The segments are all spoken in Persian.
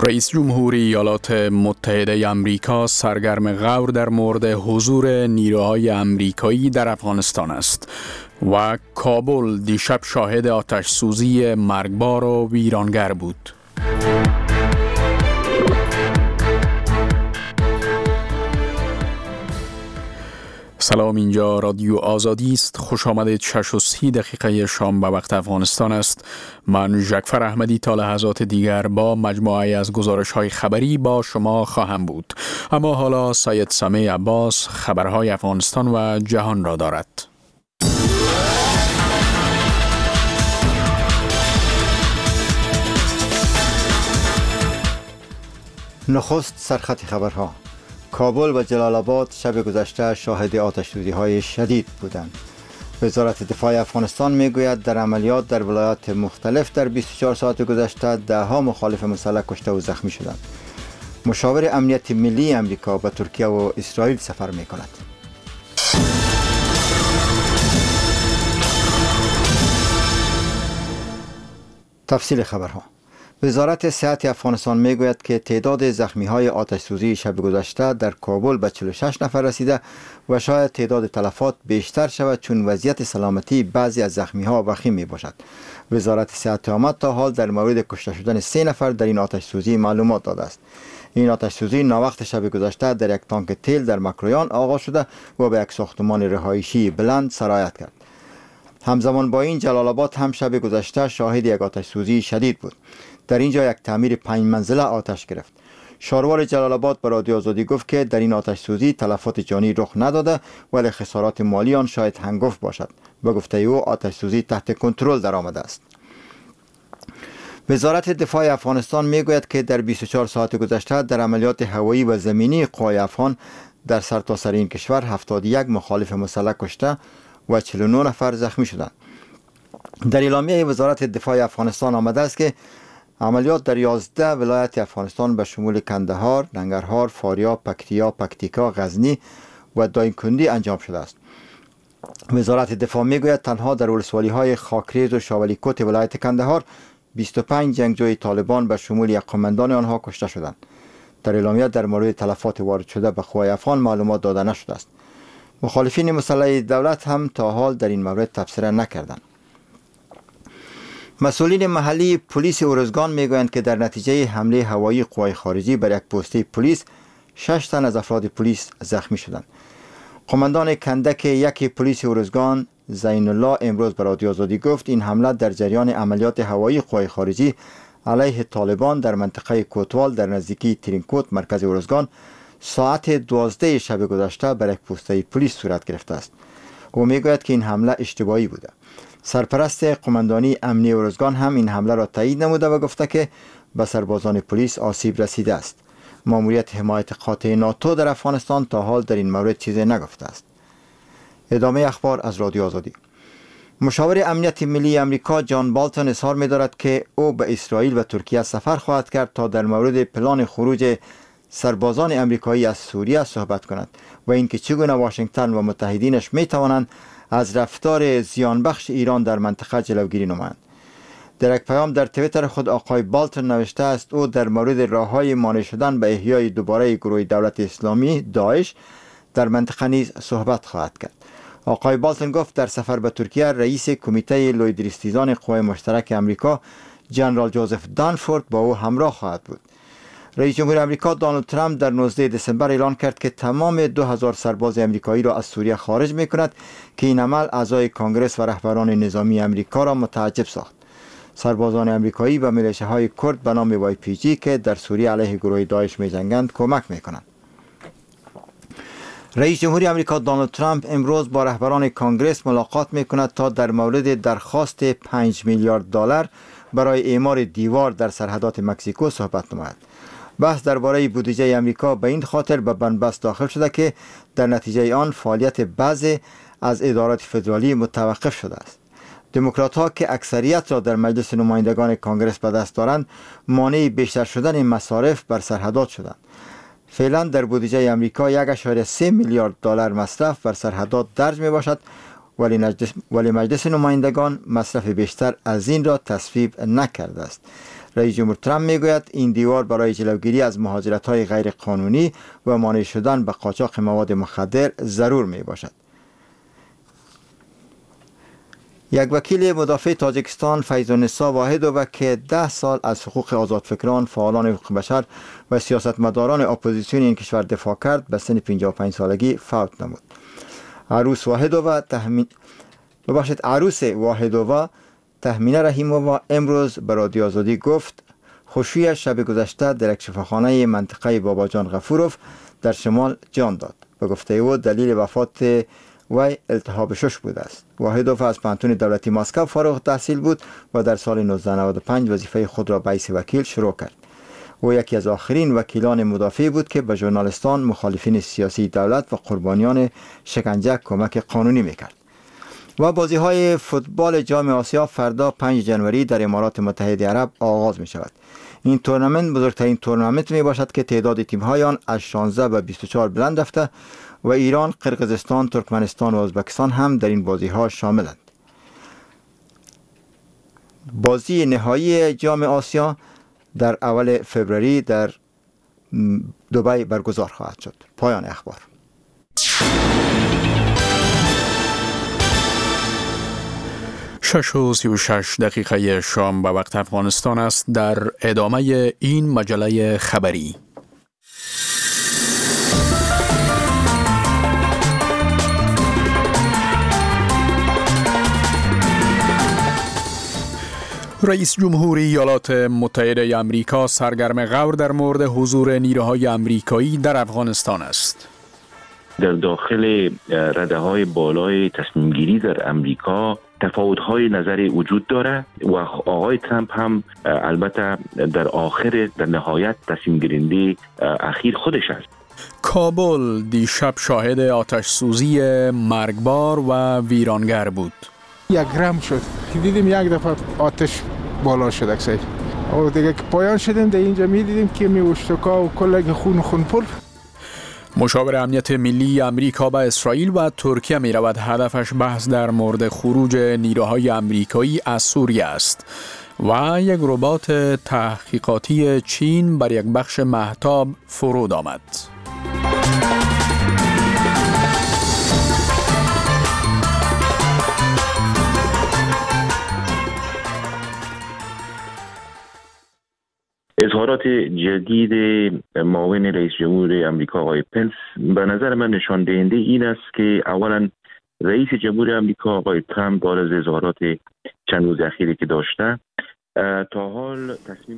رئیس جمهوری ایالات متحده آمریکا سرگرم غور در مورد حضور نیروهای آمریکایی در افغانستان است و کابل دیشب شاهد آتش سوزی مرگبار و ویرانگر بود. سلام، اینجا رادیو آزادی است. خوش آمدید. 6:30 شام به وقت افغانستان است. من جعفر احمدی تا لحظات دیگر با مجموعه از گزارش‌های خبری با شما خواهم بود. اما حالا سید سمیع عباس خبرهای افغانستان و جهان را دارد. نخست سرخط خبرها. کابل و جلال آباد شب گذشته شاهد آتش‌سوزی‌های شدید بودند. وزارت دفاع افغانستان میگوید در عملیات در ولایات مختلف در 24 ساعت گذشته ده‌ها مخالف مسلح کشته و زخمی شدند. مشاور امنیت ملی آمریکا به ترکیه و اسرائیل سفر می‌کند. تفصیل خبرها. وزارت صحت افغانستان میگوید که تعداد زخمی‌های آتش‌سوزی شب گذشته در کابل به 46 نفر رسیده و شاید تعداد تلفات بیشتر شود چون وضعیت سلامتی بعضی از زخمی‌ها وخیم میباشد. وزارت صحت آمد تا حال در مورد کشته شدن 3 نفر در این آتش‌سوزی معلومات داده است. این آتش‌سوزی ناوقت شب گذشته در یک تانک تیل در مکرویان آغاز شده و به یک ساختمان رهایشی بلند سرایت کرد. همزمان با این جلال آباد هم شب گذشته شاهد یک آتش‌سوزی شدید بود. در اینجا یک تعمیر 5 منزله آتش گرفت. شاروار جلال آباد به رادیو آزادی گفت که در این آتش سوزی تلفات جانی رخ نداده ولی خسارات مالی آن شاید هنگفت باشد. به گفته او آتش سوزی تحت کنترل درآمده است. وزارت دفاع افغانستان میگوید که در 24 ساعت گذشته در عملیات هوایی و زمینی قوای افغان در سرتاسر این کشور 71 مخالف مسلح کشته و 49 نفر زخمی شدند. در اعلامیه وزارت دفاع افغانستان آمده است که عملیات در 11 ولایت افغانستان به شمول کندهار، ننگرهار، فاریاب، پکتیا، پکتیکا، غزنی و دایکنډي انجام شده است. وزارت دفاع میگوید تنها در ولسوالی‌های خاکریز و شاولی کوت ولایت کندهار 25 جنگجوی طالبان به شمول یک قماندان آنها کشته شدند. در اعلامیه در مورد تلفات وارد شده به قوای افغان معلومات داده نشده است. مخالفین مسلح دولت هم تا حال در این مورد تبصره نکردند. مسئولین محلی پلیس ارزگان میگویند که در نتیجه حمله هوایی قوای خارجی بر یک پسته پلیس 6 تن از افراد پلیس زخمی شدند. قماندان کندک یک پلیس ارزگان زین الله امروز به رادیو آزادی گفت این حمله در جریان عملیات هوایی قوای خارجی علیه طالبان در منطقه کوتوال در نزدیکی ترینکوت مرکز ارزگان ساعت 12 شب گذشته بر یک پسته پلیس صورت گرفته است. او میگوید که این حمله اشتباهی بوده. سرپرست قماندانی امنی ارزگان هم این حمله را تایید نموده و گفته که به سربازان پلیس آسیب رسیده است. ماموریت حمایت قاطع ناتو در افغانستان تا حال در این مورد چیزی نگفته است. ادامه اخبار از رادیو آزادی. مشاور امنیت ملی آمریکا جان بالتون اظهار می‌دارد که او به اسرائیل و ترکیه سفر خواهد کرد تا در مورد پلان خروج سربازان آمریکایی از سوریه صحبت کند و اینکه چگونه واشنگتن و متحدینش می‌توانند از رفتار زیانبخش ایران در منطقه جلوگیری نمایند. در یک پیام در توییتر خود آقای بالتون نوشته است او در مورد راه‌های مانع شدن به احیای دوباره گروه دولت اسلامی داعش در منطقه نیز صحبت خواهد کرد. آقای بالتون گفت در سفر به ترکیه رئیس کمیته لویدریستیزان قوای مشترک آمریکا جنرال جوزف دانفورد با او همراه خواهد بود. رئیس جمهور آمریکا دونالد ترامپ در 19 دسامبر اعلان کرد که تمام 2000 سرباز آمریکایی را از سوریه خارج می‌کند که این عمل اعضای کنگره و رهبران نظامی آمریکا را متعجب ساخت. سربازان آمریکایی و میلیشه‌های کرد به نام YPG که در سوریه علیه گروه داعش می‌جنگند کمک می‌کنند. رئیس جمهور آمریکا دونالد ترامپ امروز با رهبران کنگره ملاقات می‌کند تا در مورد درخواست 5 میلیارد دلار برای اعمار دیوار در سرحدات مکزیکو صحبت نماید. بحث درباره بودجه آمریکا به این خاطر به بنبست داخل شده که در نتیجه آن فعالیت بعضی از ادارات فدرالی متوقف شده است. دموکرات‌ها که اکثریت را در مجلس نمایندگان کنگره به دست دارند مانع بیشتر شدن این مصارف بر سرحدات شدند. فعلا در بودجه آمریکا 1.3 میلیارد دلار مصرف بر سرحدات درج می باشد ولی مجلس نمایندگان مصرف بیشتر از این را تصویب نکرده است. رئیس جمهور ترامپ میگوید این دیوار برای جلوگیری از مهاجرت‌های غیر قانونی و مانع شدن به قاچاق مواد مخدر ضرور می باشد. یک وکیل مدافع تاجیکستان فیض‌النسا واحدووا که 10 سال از حقوق آزادفکران، فعالان حقوق بشر و سیاستمداران اپوزیسیون این کشور دفاع کرد، به سن 55 سالگی فوت نمود. عروس واحدووا تهمینه رحیمووا امروز به رادیو آزادی گفت خورشید شب گذشته در یک شفاخانه منطقه باباجان غفوروف در شمال جان داد. به گفته او دلیل وفات وی التهاب شش بوده است. واحدووا از پانتون دولتی مسکو فارغ التحصیل بود و در سال 1995 وظیفه خود را به حیث وکیل شروع کرد. او یکی از آخرین وکیلان مدافع بود که به ژورنالیستان، مخالفین سیاسی دولت و قربانیان شکنجه کمک قانونی میکرد. و بازی‌های فوتبال جام آسیا فردا 5 جنوری در امارات متحده عرب آغاز می شود. این تورنمنت بزرگترین تورنمنت می باشد که تعداد تیم‌های آن از 16 به 24 بلند رفته و ایران، قرقیزستان، ترکمنستان و ازبکستان هم در این بازی‌ها شاملند. بازی نهایی جام آسیا در اول فوریه در دبی برگزار خواهد شد. پایان اخبار. 6:36 شام به وقت افغانستان است. در ادامه این مجله خبری رئیس جمهور ایالات متحده آمریکا سرگرم غور در مورد حضور نیروهای آمریکایی در افغانستان است. در داخل رده‌های بالای تصمیم گیری در امریکا تفاوت‌های نظری وجود داره و آقای ترامپ هم البته در نهایت تصمیم گیرنده اخیر خودش است. کابل دیشب شاهد آتش سوزی مرگبار و ویرانگر بود. 1 گرم شد. دیدیم یک دفعه آتش بالا شد اکسای. و دیگه که پایان شدیم در اینجا می‌دیدیم که میوشتکا و کلگ خون پر. مشاور امنیت ملی آمریکا به اسرائیل و ترکیه می رود. هدفش بحث در مورد خروج نیروهای آمریکایی از سوریه است. و یک ربات تحقیقاتی چین بر یک بخش مهتاب فرود آمد. اظهارات جدید معاون رئیس جمهور آمریکا آقای پنس به نظر من نشان دهنده این است که اولا رئیس جمهور آمریکا آقای ترامپ بعد از اظهارات چند روز اخیری که داشته تا حال تصمیم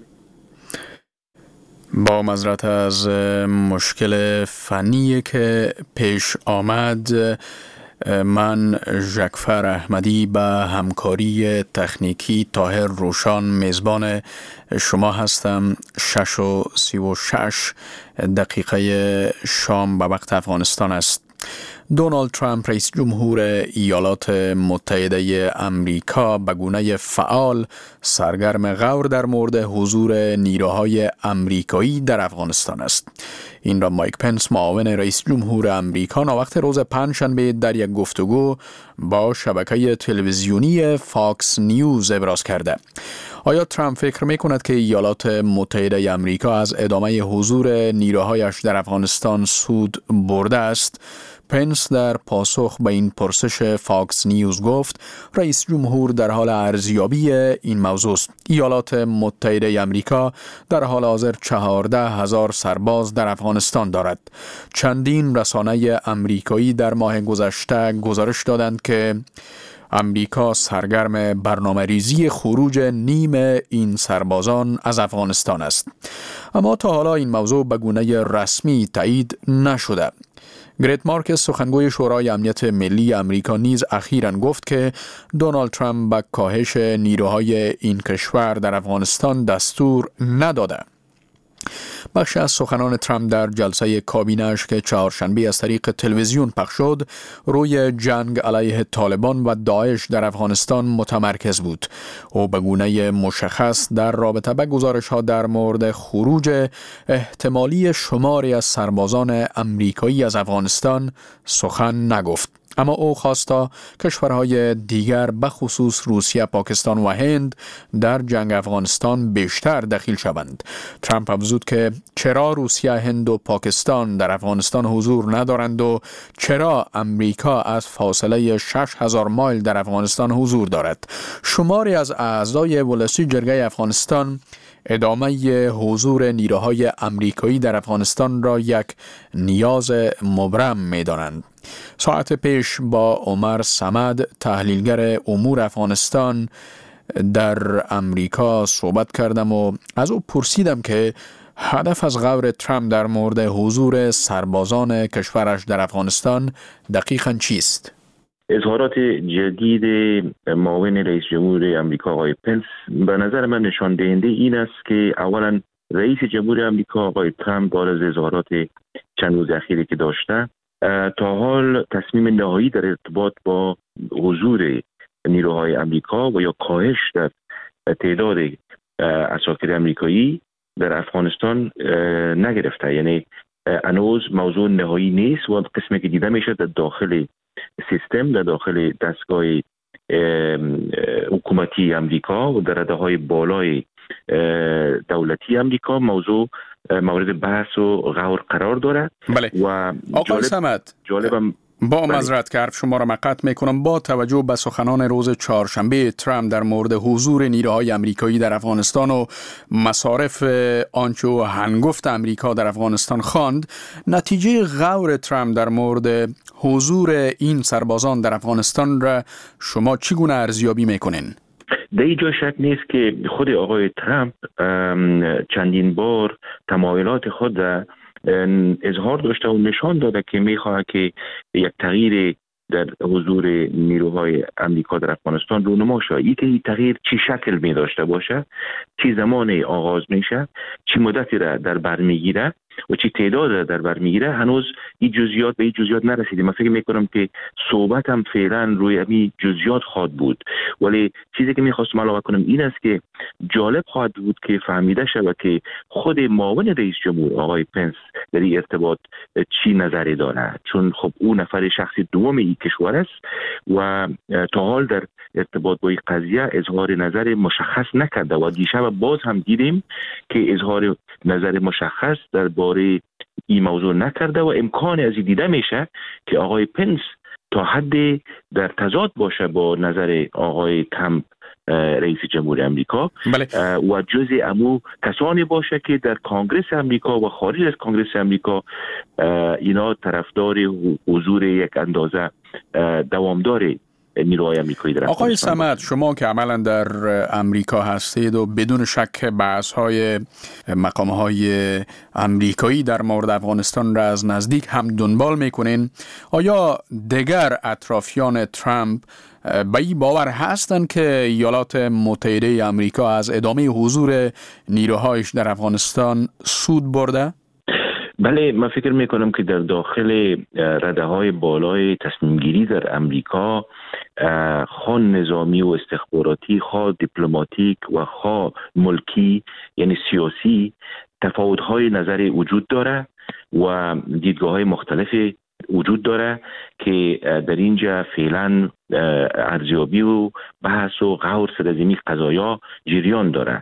با معذرت از مشکل فنی که پیش آمد، من ژکفر احمدی به همکاری تکنیکی طاهر روشان میزبان شما هستم. 6:36 شام به وقت افغانستان است. دونالد ترامپ رئیس جمهور ایالات متحده آمریکا به گونه فعال سرگرم غور در مورد حضور نیروهای آمریکایی در افغانستان است. این را مایک پنس معاون رئیس جمهور آمریکا ناوقت روز پنجشنبه در یک گفتگو با شبکه تلویزیونی فاکس نیوز ابراز کرده. آیا ترامپ فکر می‌کند که ایالات متحده آمریکا از ادامه حضور نیروهایش در افغانستان سود برده است؟ پنس در پاسخ به این پرسش فاکس نیوز گفت رئیس جمهور در حال ارزیابی این موضوع است. ایالات متحده آمریکا در حال حاضر 14,000 سرباز در افغانستان دارد. چندین رسانه آمریکایی در ماه گذشته گزارش دادند که امریکا سرگرم برنامه‌ریزی خروج نیم این سربازان از افغانستان است. اما تا حالا این موضوع به گونه رسمی تایید نشده. گریت مارکس سخنگوی شورای امنیت ملی آمریکا نیز اخیراً گفت که دونالد ترامپ به کاهش نیروهای این کشور در افغانستان دستور نداده. بخش از سخنان ترامپ در جلسه کابینه‌اش که چهارشنبه از طریق تلویزیون پخش شد روی جنگ علیه طالبان و داعش در افغانستان متمرکز بود. او به گونه مشخص در رابطه با گزارش‌ها در مورد خروج احتمالی شماری از سربازان آمریکایی از افغانستان سخن نگفت. اما او خواست تا کشورهای دیگر بخصوص روسیه، پاکستان و هند در جنگ افغانستان بیشتر دخیل شوند. ترامپ افزود که چرا روسیه، هند و پاکستان در افغانستان حضور ندارند و چرا امریکا از فاصله 6000 مایل در افغانستان حضور دارد. شماری از اعضای ولسی جرگه افغانستان ادامه حضور نیروهای امریکایی در افغانستان را یک نیاز مبرم می دانند. ساعت پیش با عمر صمد، تحلیلگر امور افغانستان در امریکا صحبت کردم و از او پرسیدم که هدف از غور ترامپ در مورد حضور سربازان کشورش در افغانستان دقیقاً چیست؟ اظهارات جدید معاون رئیس جمهور آمریکا آقای پنس به نظر من نشان دهنده این است که اولا رئیس جمهور آمریکا آقای ترامپ بعد از اظهارات چند روز اخیری که داشته تا حال تصمیم نهایی در ارتباط با حضور نیروهای آمریکا و یا کاهش در تعداد عساکر آمریکایی در افغانستان نگرفته. یعنی هنوز موضوع نهایی نیست و قسمی که دیده میشه در داخل سیستم، در داخل دستگاه حکومتی آمریکا و در رده‌های بالای دولتی آمریکا موضوع مورد بحث و غور قرار داره. بله. و آقای صمد، جالبم با معذرت که حرف شما را مقطع میکنم، با توجه به سخنان روز چهارشنبه ترامپ در مورد حضور نیروهای آمریکایی در افغانستان و مصارف آنچه هنگفت آمریکا در افغانستان خواند، نتیجه غور ترامپ در مورد حضور این سربازان در افغانستان را شما چگونه ارزیابی میکنین؟ در اینجا شک نیست که خود آقای ترامپ چندین بار تمایلات خود اظهار داشته و نشان داده که میخواهد که یک تغییر در حضور نیروهای آمریکا در افغانستان رونما شود. این تغییر چی شکل می داشته باشه، چی زمان آغاز میشه، چی مدتی را در بر میگیره و چی تعداد را در بر میگیره، هنوز این جزئیات نرسیدیم. من فکر میکنم که صحبت هم فعلا روی این جزئیات خواهد بود، ولی چیزی که میخواستم علاوه کنم این است که جالب خواهد بود که فهمیده شود که خود معاون رئیس جمهور آقای پنس در این ارتباط چی نظری داره، چون خب او نفر شخص دوم این کشور است و تا حال در ارتباط با این قضیه اظهار نظر مشخص نکرده و دیشب باز هم دیدیم که اظهار نظر مشخص درباره این موضوع نکرده و امکان از این دیده میشه که آقای پنس تا حد در تضاد باشه با نظر آقای ترامپ رئیس جمهور امریکا. بله. و جزء امو کسانی باشه که در کانگرس امریکا و خارج از کانگرس امریکا اینا طرفدار حضور یک اندازه دوامدار نیروهای آمریکایی در آقای صمد، شما که عملا در امریکا هستید و بدون شک بحث‌های مقام‌های آمریکایی در مورد افغانستان را از نزدیک هم دنبال می‌کنین، آیا دیگر اطرافیان ترامپ به این باور هستند که ایالات متحده آمریکا از ادامه حضور نیروهایش در افغانستان سود برده؟ بله، من فکر میکنم که در داخل رده‌های بالای تصمیم گیری در امریکا، خواه نظامی و استخباراتی، خواه دیپلماتیک و خواه ملکی یعنی سیاسی، تفاوت‌های نظری وجود داره و دیدگاه‌های مختلفی وجود داره که در اینجا فعلا ارزیابی و بحث و غور سر از این قضایا جریان داره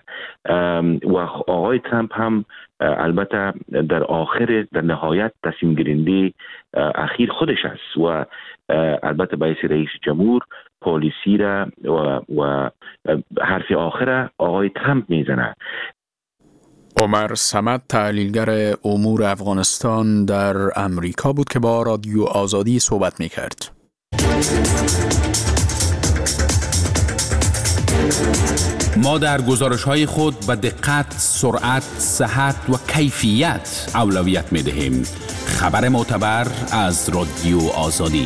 و آقای ترامپ هم البته در نهایت تصمیم گیرنده اخیر خودش است و البته باعث رئیس جمهور پالیسی را و حرف آخر آقای ترامپ میزنه. عمر صمد، تحلیلگر امور افغانستان در امریکا بود که با رادیو آزادی صحبت می‌کرد. ما در گزارش‌های خود به دقت، سرعت، صحت و کیفیت اولویت می‌دهیم. خبر معتبر از رادیو آزادی.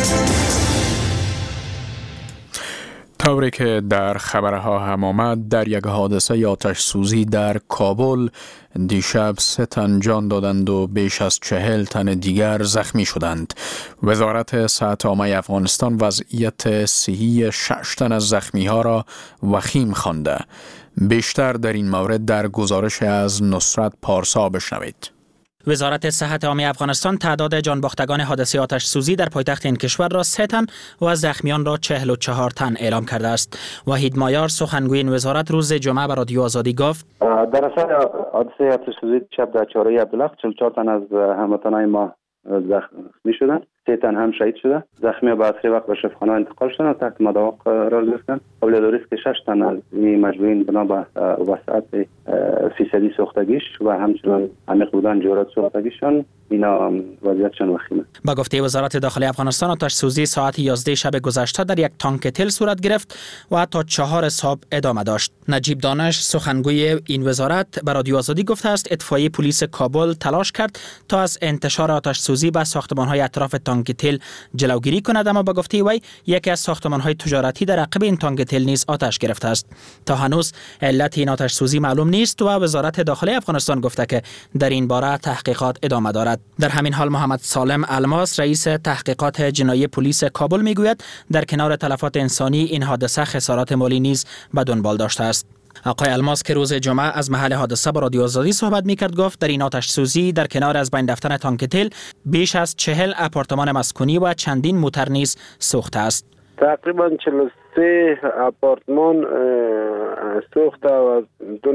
طوری که در خبرها هم آمد، در یک حادثه آتش سوزی در کابل دیشب 3 تن جان دادند و بیش از 40 تن دیگر زخمی شدند. وزارت صحت عامه افغانستان وضعیت صحی 6 تن از زخمی ها را وخیم خوانده. بیشتر در این مورد در گزارش از نصرت پارسا بشنوید. وزارت صحت عامه افغانستان تعداد جانباختگان حادثه آتش سوزی در پایتخت این کشور را 3 تن و زخمیان را 44 تن اعلام کرده است. وحید مایار سخنگوی این وزارت روز جمعه به رادیو آزادی گفت در اثر حادثه آتش سوزی شب در چهارراه عبدالحق 44 تن از هموطنان ما زخمی شدند. 3 تن هم شهید شده. زخمی به اسرع وقت به شفاخانه انتقال شدند و تحت مداوا قرار گرفتند. قابل دانست که 6 تن از این مجروحین بنا به وسعت فیصدی سوختگیش و همچنان عمیق بودن جرات سوختگیشان اینا وضعیتشان وخیمه. با گفته وزارت داخلی افغانستان آتش سوزی ساعت 11 شب گذشته در یک تانک تل صورت گرفت و تا 4 صبح ادامه داشت. نجیب دانش سخنگوی این وزارت به رادیو آزادی گفته است اتفاقی پلیس کابل تلاش کرد تا از انتشار آتش سوزی به ساختمان‌های اطراف تانک تل جلوگیری کند، اما با گفته وی یکی از ساختمان‌های تجارتی در عقب این تانک تل نیز آتش گرفته است. تا هنوز علت این آتش سوزی معلوم نیست و وزارت داخلی افغانستان گفته که در این باره تحقیقات ادامه دارد. در همین حال محمد سالم الماس رئیس تحقیقات جنایی پلیس کابل میگوید در کنار تلفات انسانی این حادثه خسارات مالی نیز به دنبال داشته است. آقای الماس که روز جمعه از محل حادثه با رادیو آزادی صحبت میکرد گفت در این آتش سوزی در کنار از بین رفتن تانک تل بیش از 40 آپارتمان مسکونی و چندین موتر نیز سوخته است. تقریبا 43 آپارتمان سوخته و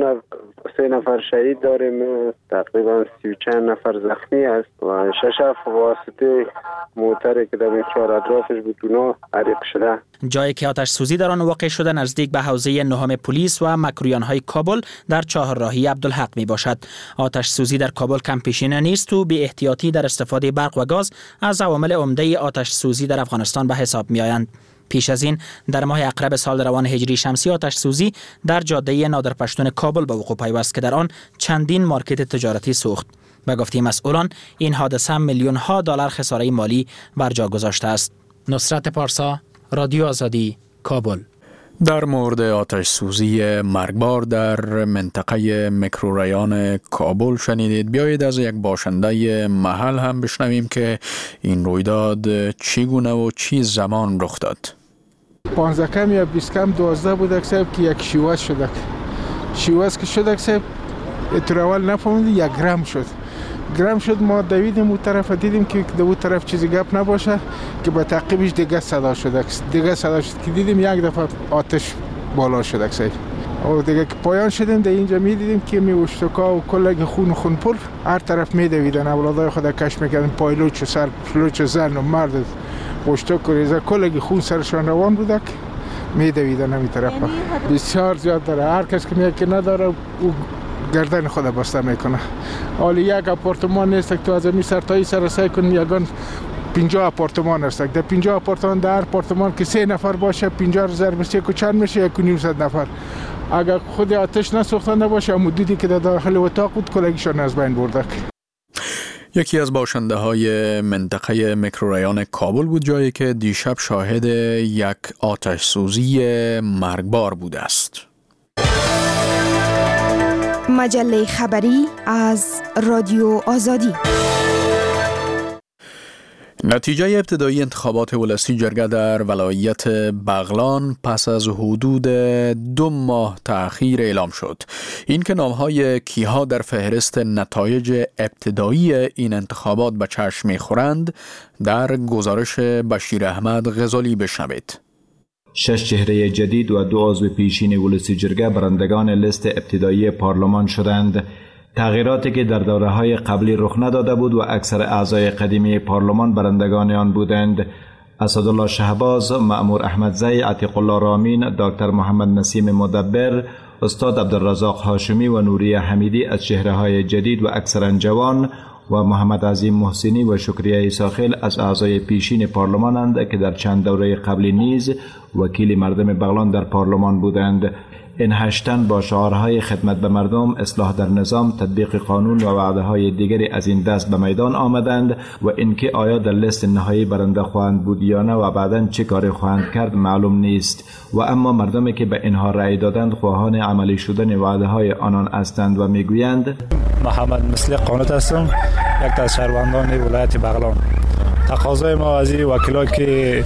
3 نفر شهید داریم. تقریبا 30 چند نفر زخمی است و 6 واسطه موتری که در چهار اطرافش بود اونا حریق شده. جایی که آتش سوزی در آن واقع شده نزدیک به حوزه 9 پلیس و مکرویان‌های کابل در چهارراهی عبدالحق می باشد. آتش سوزی در کابل کم پیشینه نیست و بی احتیاطی در استفاده برق و گاز از عوامل عمده آتش سوزی در افغانستان به حساب می آیند. پیش از این در ماه اقرب سال روان هجری شمسی آتش سوزی در جاده نادر پشتون کابل به وقوع پیوست که در آن چندین مارکت تجارتی سوخت. به گفته مسئولان این حادثه میلیون‌ها دلار خساره مالی بر جا گذاشته است. نصرت پارسا، رادیو آزادی، کابل. در مورد آتش سوزی مرگبار در منطقه میکروریان کابل شنیدید. بیایید از یک باشنده محل هم بشنویم که این رویداد چگونه و چی زمان رخ داد. 15 کم یا 20 کم 12 بود صاحب که یک شیواز شد. شیواز که شد صاحب اتر اول نفهمیدیم 1 گرم شد. ما دویدیم اون طرف دیدیم که دو طرف چیزی گپ نباشه که با تعقیبش دیگه صدا شد که دیدیم یک دفعه آتش بالا شد صاحب. و دیگه که پایان شدیم در اینجا میدیدیم که میوشتکا و کلگ خون پر هر طرف میدویدن. اولادای خود کش میکردن پایلوچ و سر پلوچ زن و مرد وشتک و ریزه کلگ خون سرشان روان بودک میدویدن همین طرف. بسیار زیاد داره. هر کس که میگه که نداره او گردن خود بسته میکنه. حالا یک آپارتمان نیست که تو از این سر تا این سر سعی کنی یگان 50 آپارتمان است. در 50 آپارتمان در آپارتمان که 3 نفر باشه 50 ضرب سه کو چند میشه 1.5 نفر. اگر خود آتش نسوخته نباشه مدتی که در داخل اتاق بود کلگیشان از بین برده. یکی از باشنده های منطقه میکروریان کابل بود، جایی که دیشب شاهد یک آتش سوزی مرگبار بوده است. مجله خبری از رادیو آزادی. نتیجه ابتدایی انتخابات ولسی جرگه در ولایت بغلان پس از حدود 2 ماه تأخیر اعلام شد. این که نامهای کیها در فهرست نتایج ابتدایی این انتخابات به چشم می‌خورند در گزارش بشیر احمد غزالی بشنوید. 6 چهره جدید و 2 عضو پیشین ولسی جرگه برندگان لیست ابتدایی پارلمان شدند. تغییراتی که در دوره‌های قبلی رخ نداده بود و اکثر اعضای قدیمی پارلمان برندگان آن بودند. اسدالله شهباز، مأمور احمدزی، عتیق الله رامین، دکتر محمد نسیم مدبر، استاد عبدالرزاق هاشمی و نوریه حمیدی از چهره‌های جدید و اکثرا جوان و محمد عظیم محسنی و شکریه ایساخیل از اعضای پیشین پارلمانند که در چند دوره قبلی نیز وکیل مردم بغلان در پارلمان بودند. این 8 تن با شعارهای خدمت به مردم، اصلاح در نظام، تطبیق قانون و وعده‌های دیگری از این دست به میدان آمدند و اینکه آیا در لیست نهایی برنده خواهند بود یا نه و بعداً چه کاری خواهند کرد معلوم نیست و اما مردمی که به اینها رأی دادند خواهان عملی شدن وعده‌های آنان هستند و میگویند محمد مصلح قانوت هستم، یک از شهروندان ولایت بغلان. تقاضای ما از وکیلایی که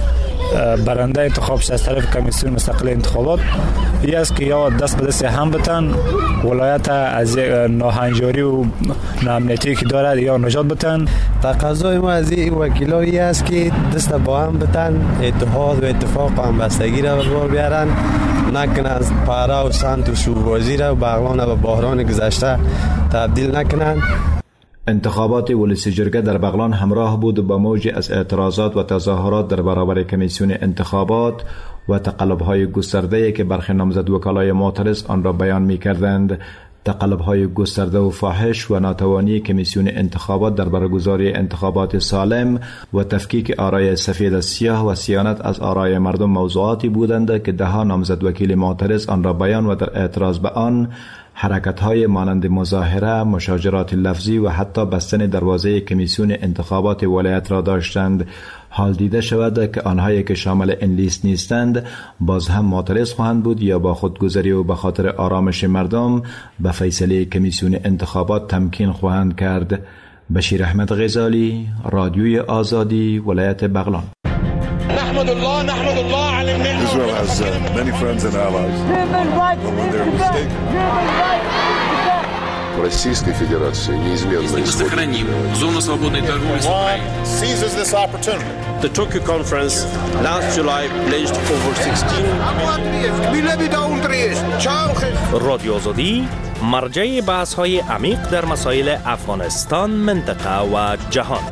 برنده انتخابش از طرف کمیسیون مستقل انتخابات این است که یا دست به دست هم بتن ولایت از ناهنجاری و ناامنیتی که دارد یا نجات بتن. تقاضای ما از این وکیلایی است که دست با هم بتن، اتحاد و اتفاق و همبستگی را به بار بیارن، نکنن پارا و سنت و شوربازی را و بغلان و بحران گذشته تبدیل نکنن. انتخابات ولسی جرگه در بغلان همراه بود با موجی از اعتراضات و تظاهرات در برابر کمیسیون انتخابات و تقلب‌های گسترده‌ای که برخی نامزد وکلای معترض آن را بیان می‌کردند. تقلب‌های گسترده و فاحش و ناتوانی کمیسیون انتخابات در برگزاری انتخابات سالم و تفکیک آرای سفید از سیاه و صیانت از آرای مردم موضوعاتی بودند که ده‌ها نامزد وکیل معترض آن را بیان و در اعتراض به آن حرکت‌های مانند مظاهره، مشاجرات لفظی و حتی بستن دروازه کمیسیون انتخابات ولایت را داشتند. حال دیده شود که آنهایی که شامل این لیست نیستند باز هم معترض خواهند بود یا با خودگذری و به خاطر آرامش مردم به فیصله کمیسیون انتخابات تمکین خواهند کرد. بشیر احمد غزالی، رادیوی آزادی، ولایت بغلان. نحمد الله على النعمة. Israel has many friends and allies. But when they're mistaken. Российской Федерации неизменно сохраним зону свободной торговли с Украиной. Seizes this opportunity. The Tokyo conference last July pledged over 16 رادیو آزادی مرجع بحث‌های عمیق در مسائل افغانستان، منطقه و جهان.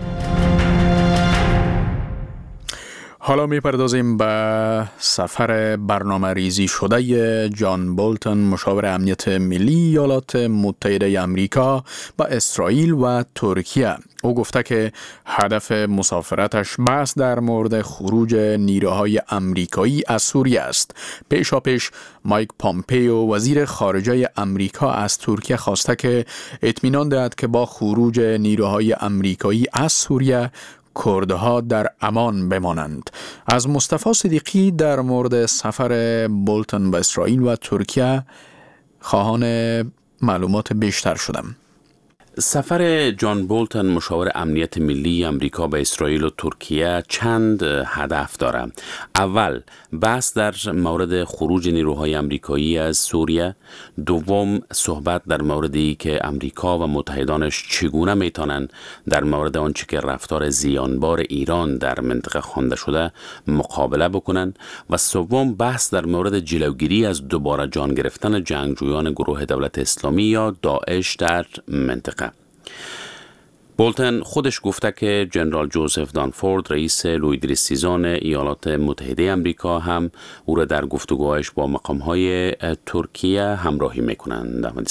حالا میپردازیم به سفر برنامه ریزی شده جان بولتن، مشاور امنیت ملی ایالات متحده آمریکا با اسرائیل و ترکیه. او گفته که هدف مسافرتش بحث در مورد خروج نیروهای آمریکایی از سوریه است. پیشاپیش مایک پامپیو وزیر خارجه آمریکا از ترکیه خواسته که اطمینان دهد که با خروج نیروهای آمریکایی از سوریه کردها در امان بمانند. از مصطفی صدیقی در مورد سفر بولتن به اسرائیل و ترکیه خواهان معلومات بیشتر شدم. سفر جان بولتن مشاور امنیت ملی آمریکا به اسرائیل و ترکیه چند هدف دارد. اول، بحث در مورد خروج نیروهای آمریکایی از سوریه. دوم، صحبت در موردی که آمریکا و متحدانش چگونه میتونن در مورد آنچه که رفتار زیانبار ایران در منطقه خوانده شده مقابله بکنن. و سوم، بحث در مورد جلوگیری از دوباره جان گرفتن جنگجویان گروه دولت اسلامی یا داعش در منطقه. بولتن خودش گفته که جنرال جوزف دانفورد، رئیس لویدریسیزان ایالات متحده آمریکا، هم او را در گفتگوهایش با مقامهای ترکیه همراهی میکنند.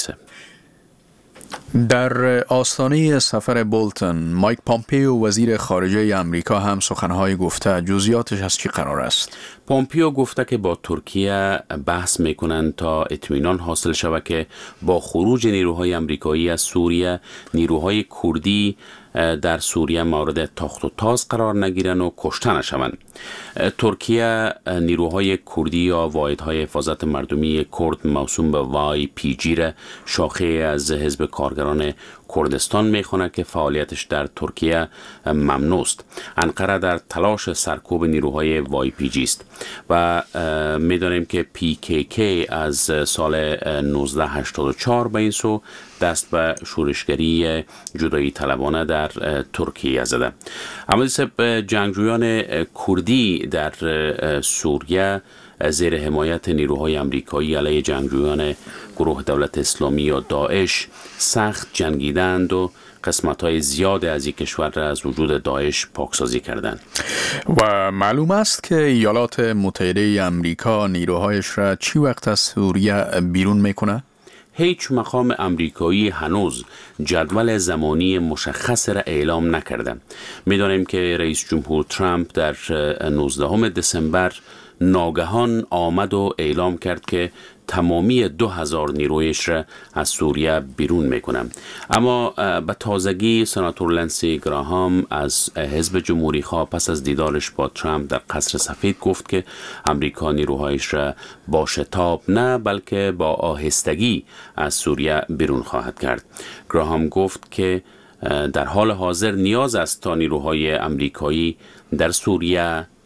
در آستانه سفر بولتن، مایک پامپیو وزیر خارجه آمریکا هم سخنهای گفته. جزئیاتش از چی قرار است؟ پامپیو گفته که با ترکیه بحث میکنند تا اطمینان حاصل شود که با خروج نیروهای آمریکایی از سوریه، نیروهای کردی در سوریه مورد تاخت و تاز قرار نگیرن و کشته نشوند. ترکیه نیروهای کردی یا واحدهای حفاظت مردمی کرد موسوم به YPG را شاخه از حزب کارگران کردستان میخونه که فعالیتش در ترکیه ممنوع است. انقره در تلاش سرکوب نیروهای YPG است و میدانیم که PKK از سال 1984 به این سو دست به شورشگری جدایی طلبانه در ترکیه زده. اما جنگجویان کردی در سوریه زیر حمایت نیروهای آمریکایی علیه جنگجویان گروه دولت اسلامی یا داعش سخت جنگیدند و قسمت‌های زیاد از این کشور را از وجود داعش پاکسازی کردند. و معلوم است که ایالات متحده آمریکا نیروهایش را چی وقت از سوریه بیرون میکنه؟ هیچ مقام آمریکایی هنوز جدول زمانی مشخص را اعلام نکرده. می‌دانیم که رئیس جمهور ترامپ در 19 دسامبر ناگهان آمد و اعلام کرد که تمامی 2000 نیرویش را از سوریه بیرون میکنه. اما به تازگی سناتور لنسی گراهام از حزب جمهوری خواه پس از دیدارش با ترامپ در قصر سفید گفت که امریکا نیروهایش را با شتاب نه بلکه با آهستگی از سوریه بیرون خواهد کرد. گراهام گفت که در حال حاضر نیاز است تا نیروهای امریکایی در سوریه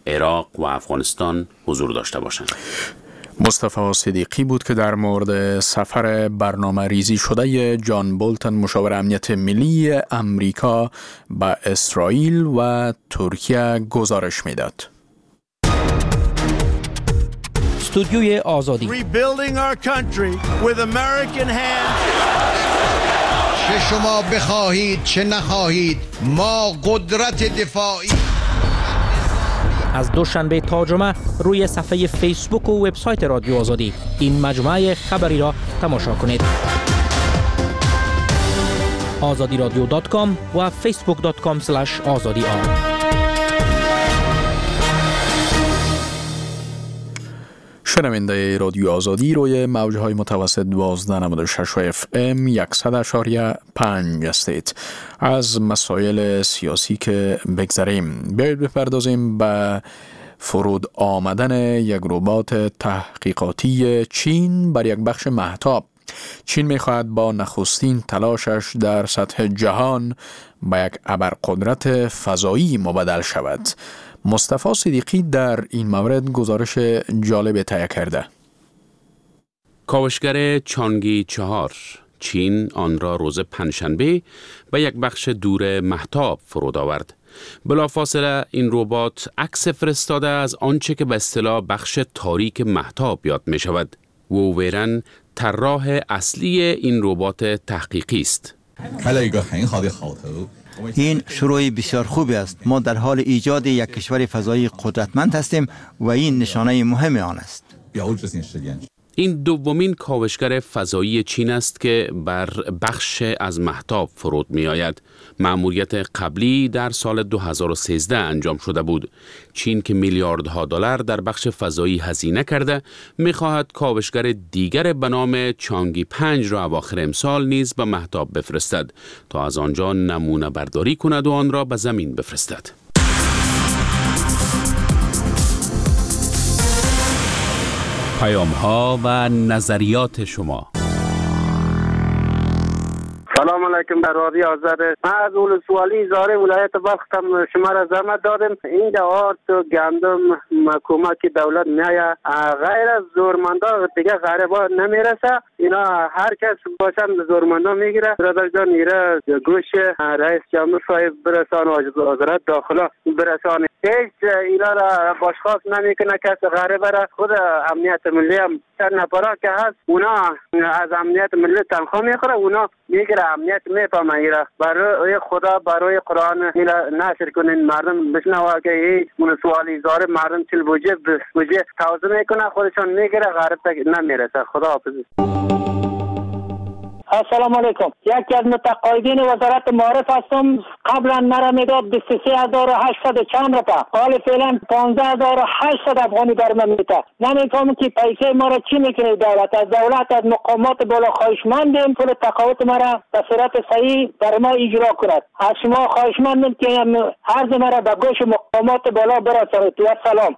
عراق و افغانستان حضور داشته باشند. مصطفی صدیقی بود که در مورد سفر برنامه ریزی شده جان بولتن مشاور امنیت ملی امریکا به اسرائیل و ترکیه گزارش میداد. استودیوی آزادی. Rebuilding our country with American hands. چه شما بخواهید چه نخواهید ما قدرت دفاعی. از دوشنبه تا جمعه روی صفحه فیسبوک و وبسایت رادیو آزادی این مجموعه خبری را تماشا کنید. azadiradio.com و facebook.com/azadi. شنونده رادیو آزادی روی موجهای متوسط 12.96 FM 100.5 هستید. از مسائل سیاسی که بگذریم، بیایید بپردازیم به فرود آمدن یک ربات تحقیقاتی چین بر یک بخش مهتاب. چین می‌خواهد با نخستین تلاشش در سطح جهان به یک ابرقدرت فضایی مبدل شود. مصطفی صدیقی در این مورد گزارش جالب تهیه کرده. کاوشگر چانگی 4 چین آن را روز پنجشنبه به یک بخش دور مهتاب فرود آورد. بلافاصله این ربات عکس فرستاده از آنچه که به اصطلاح بخش تاریک مهتاب یاد می شود. وو ویرن طراح اصلی این ربات تحقیقی است. این شروع بسیار خوبی است. ما در حال ایجاد یک کشور فضایی قدرتمند هستیم و این نشانه مهم آن است. این دومین کاوشگر فضایی چین است که بر بخش از مهتاب فرود می آید. مأموریت قبلی در سال 2013 انجام شده بود. چین که میلیاردها دلار در بخش فضایی هزینه کرده، می خواهد کاوشگر دیگر به نام چانگی 5 را اواخر امسال نیز به مهتاب بفرستد تا از آنجا نمونه برداری کند و آن را به زمین بفرستد. پیام‌ها و نظریات شما. سلام علیکم. در رادیو آزاد. من از ولسوالی زاره ولایت بلخ شما را زحمت دادم. این دعوات گندم کمک دولت میایه، غیر از زورمندا دیگه غریبا نمیرسه. اینا هر کس باشن زورمندا میگیره. برادر جان ایره گوش رئیس جمهور صاحب برسان و وزارت داخله برسان. هیچ اینا را باشخاص نمیکنه. کس غریبه را خود امنیت ملی هم چند نفرا که هست اونا از امنیت ملی تنخواه میخوره، اونا میگیره امنیت میفهمه. ایره برای خدا برای قرآن نشر کنین، مردم بشنوه که هیچ ولسوالی زاره مردم چل بوجه توضیح میکنه، خودشان میگیره، غریب تا نمیرسه. خدا حافظ. السلام علیکم. یکی از متقاعدین وزارت معارف هستم. قبلا مرا میداد 23800 چند رفت، حال فعلا 15800 افغانی بر من میده. نمیفهمم که پیسه ما را چی میکنه دولت. از دولت از مقامات بالا خواهشمندیم پول تقاعد ما را به صورت صحیح بر ما اجرا کند. از شما خواهشمندم که عرض ما را به گوش مقامات بالا برسانید. و سلام.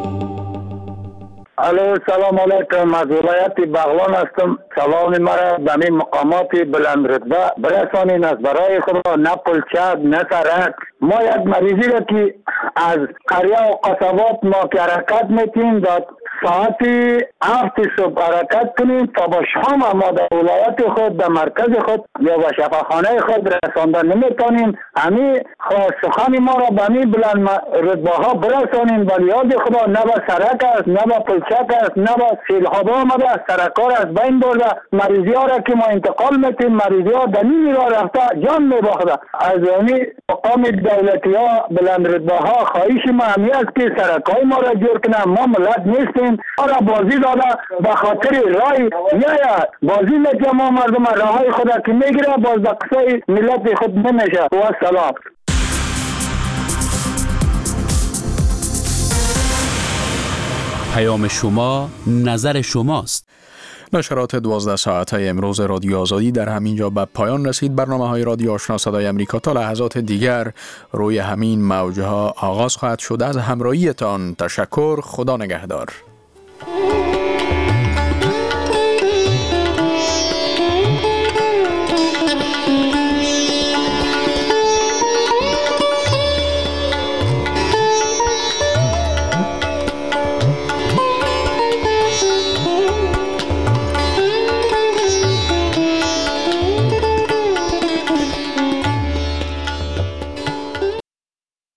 الو سلام علیکم. از ولایت بغلان هستم. سلام مرا به این مقامات بلند رتبه برسانین. از برای خدا نه پلچک نه سرک. ما یک مریضی را که از قریه و قصبات ما که حرکت میتیم داد ساعت 7 صبح حرکت کنیم تا با شام ما در ولایت خود در مرکز خود یا به شفاخانه خود رساندن نمیتونیم. همین سخن ما را به این بلند رتبه ها برسانیم. ولی یاد خدا نه به سرک است نه به پلچک است نه به سیلاب آمده است. سرکار از بین برده. مریضی ها را که ما انتقال میتیم مریضی ها در این راه رفته جان میباخته. از این مقام دولتی ها بلند رتبه ها خواهش ما همی است که سرکای ما را جور کنن. ما ملت نیستیم. ما را بازی داده به خاطر رای یا بازی میکنه. ما مردم راه های خود که میگیره باز به قصه ملت خود نمیشه. و سلام. پیام شما نظر شماست. نشرات 12 ساعته امروز رادیو آزادی در همین جا به پایان رسید. برنامه های رادیو آشنا صدای امریکا تا لحظات دیگر روی همین موجها آغاز خواهد شد. از همراهیتان تشکر. خدا نگهدار.